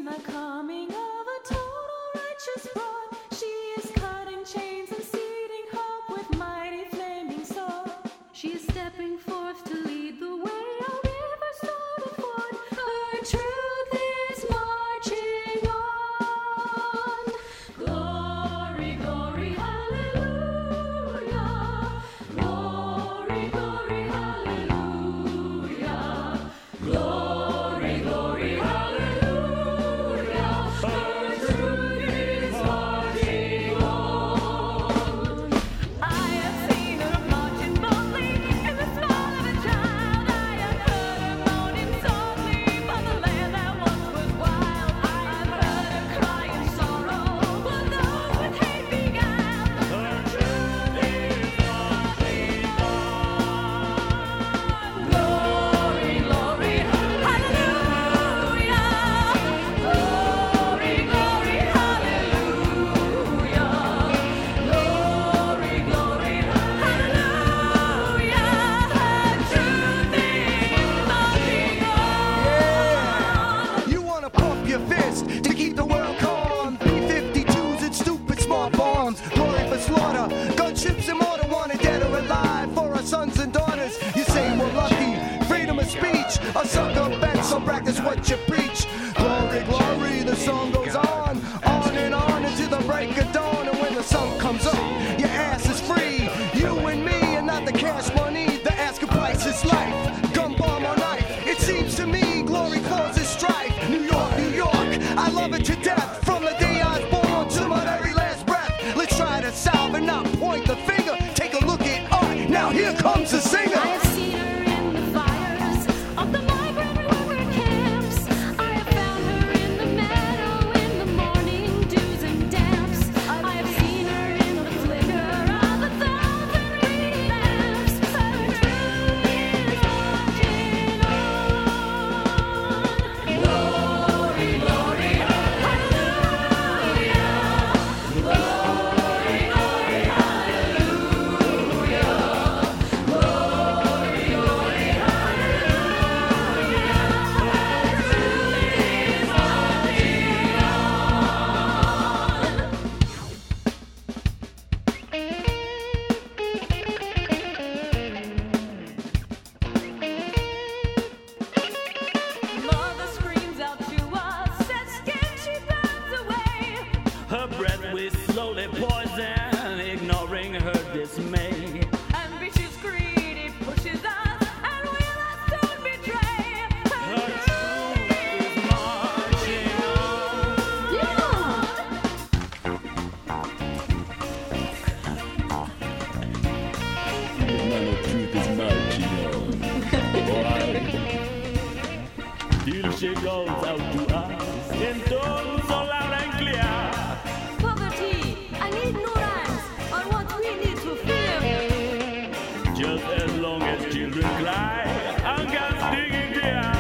the coming of a total righteous broad. She is cutting chains and seeding hope with mighty flaming sword. She is stepping forth to lead the way, a river started forth. Her truth is marching on. Glory, glory, hallelujah. Glory, glory, hallelujah. Glory, glory, hallelujah. Her truth is marching on. I have seen her marching boldly in the small of a child. I have heard her moaning softly for the land that once was wild. I have heard her cry in sorrow for those with hate beguiled. Her truth is marching on. Glory, glory, hallelujah. Glory, glory, hallelujah. Glory, glory, hallelujah. Her truth is marching on. You wanna pump your fist to keep the world calm. B-52s and stupid smart bombs. Glory for slaughter. Gunships and mortar wanted dead or alive for our sons and daughters. You say we're lucky. Freedom of speech. A sucker bet, so practice what you preach. Glory, glory, the song goes on and on into the break of dawn. And when the sun comes up, your ass is free. You and me, and not the cash money. The asking price is life. Gun bomb or knife. It seems to me glory causes strife. New York, New York, I love it to death. From the day I was born to my very last breath. Let's try to solve and not point the finger. Take a look at art. Now here comes the singer. I have seen her in the fires of the migrant worker camps. I have found her in the meadow in the morning dews and damps. I have seen her in the flicker of 1,000 reedy lamps. Her truth is marching on. Glory, glory, hallelujah. Glory, glory, hallelujah. Glory, glory, hallelujah. Her truth is marching on. Mother screams out to us, says skin she burns away. Her breath we slowly poison, ignoring her dismay. Ambitious greedy pushes us, and will us soon betray. Her truth is marching Man of truth is marching on. Alright. Till she goes out to us in tones so loud and clear. Poverty, I need no rhymes on what we need to fear. Just as long as children cry, and girls dig in the eye.